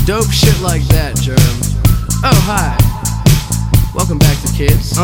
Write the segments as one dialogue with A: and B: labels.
A: Dope shit like that, Germ. Oh, hi. Welcome back to Kids.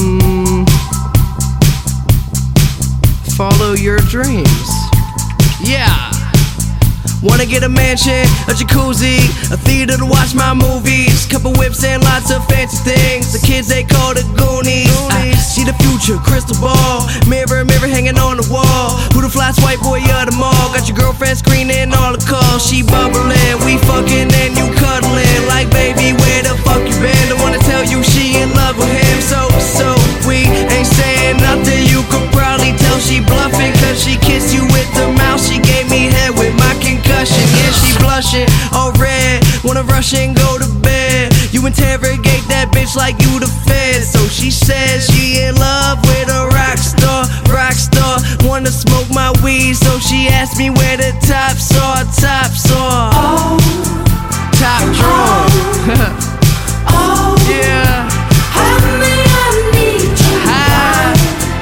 A: Follow your dreams. Yeah. Wanna get a mansion, a jacuzzi, a theater to watch my movies, couple whips and lots of fancy things. The kids they call the Goonies. I see the future, crystal ball, mirror, mirror hanging on the wall. Who the flyest white boy of them all? Got your girlfriend screening all the calls. She bubbling, we fucking and you cuddling. Like baby, where the fuck you been? Don't wanna tell you she in love with him. So we ain't saying nothing. You could probably tell she bluffing, cause she kissed you with the mouth. She gave me head with my concussion. Yeah, she blushing, all red. Wanna rush and go to bed. You interrogate that bitch like you the Fed. So she says she in love with a rock star. Wanna smoke my weed, so she asked me where the tops are. Oh, top drawer.
B: Oh,
A: Yeah.
B: honey, I need you.
A: Hi.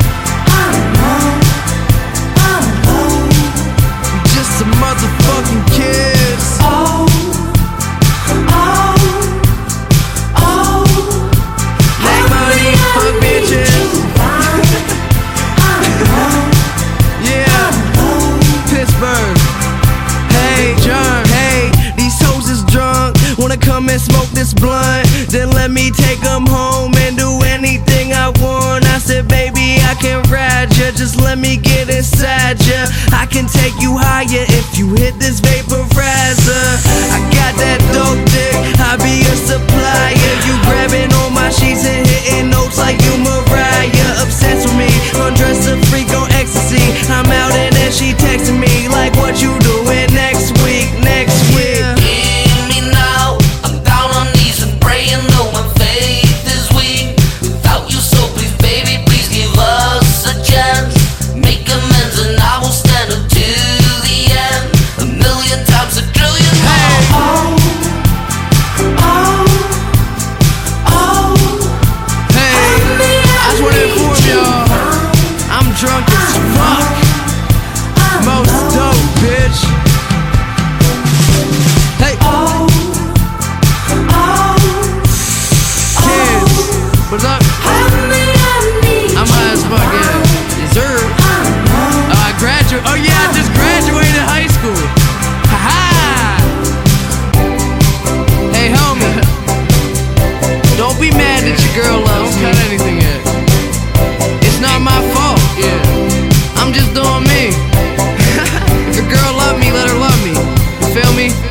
B: I'm alone.
A: Just some motherfucking kids.
B: Oh,
A: Make money, fuck bitches. Yeah, Pittsburgh. Hey, John, hey, these hoes is drunk. Wanna come and smoke this blunt? Then let me take them home and do anything I want. I said, baby, I can ride ya. Just let me get inside ya. I can take you higher if you hit this vaporizer. I got that dope dick, I be a supplier. You grabbing on my sheets and hitting notes like you Mariah. Obsessed with me, undress a freak on ecstasy. I'm out and then she texting me like, what you doing next week?
C: Hear me now, I'm down on knees and praying, though my faith is weak without you, so please baby, please give us a chance. Make amends and I will stand until the end. A million times, a trillion times.
A: Hey, I just wanna inform y'all, I'm drunk as fuck. Most dope, bitch. Hey, kids, what's up? I'm high as fuck, yeah. Dessert. I graduated. Oh yeah, I just graduated high school. Haha. Hey, homie. Don't be mad that your girl loves me. Don't cut anything yet. It's not my fault. Yeah. I'm just doing me. If your girl love me, let her love me. You feel me?